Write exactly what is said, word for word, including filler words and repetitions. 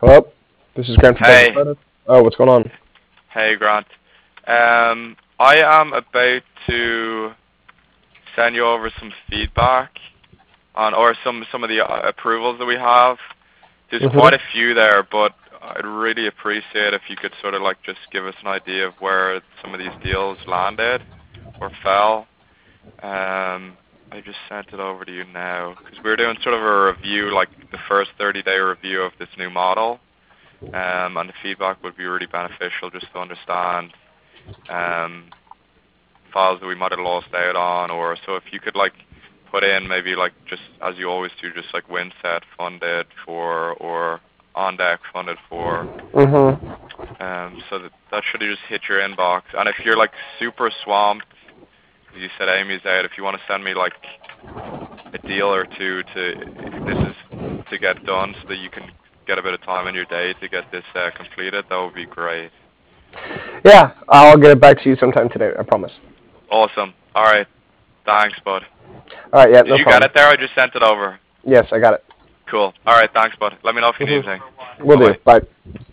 Hello, this is Grant from Desert Hey, Credit. Oh, what's going on? hey Grant. Um, I am about to send you over some feedback on, or some some of the uh, approvals that we have. There's quite Mm-hmm. a few there, but I'd really appreciate if you could sort of like just give us an idea of where some of these deals landed or fell. Um, I just sent it over to you now because we're doing sort of a review, like the first thirty day review of this new model. Um, and the feedback would be really beneficial just to understand um, files that we might have lost out on, or so if you could like put in maybe like just as you always do, just like Winset funded for or on deck funded for, Mm-hmm. um, so that that should just hit your inbox. And if you're like super swamped, you said Amy's out, if you want to send me like a deal or two to this is to get done so that you can get a bit of time in your day to get this uh, completed, that would be great. Yeah, I'll get it back to you sometime today. I promise. Awesome. All right. Thanks, bud. All right. Yeah, Did no you get problem. it there? I just sent it over. Yes, I got it. Cool. All right. Thanks, bud. Let me know if you need anything. Mm-hmm. Will do. Bye-bye. Bye.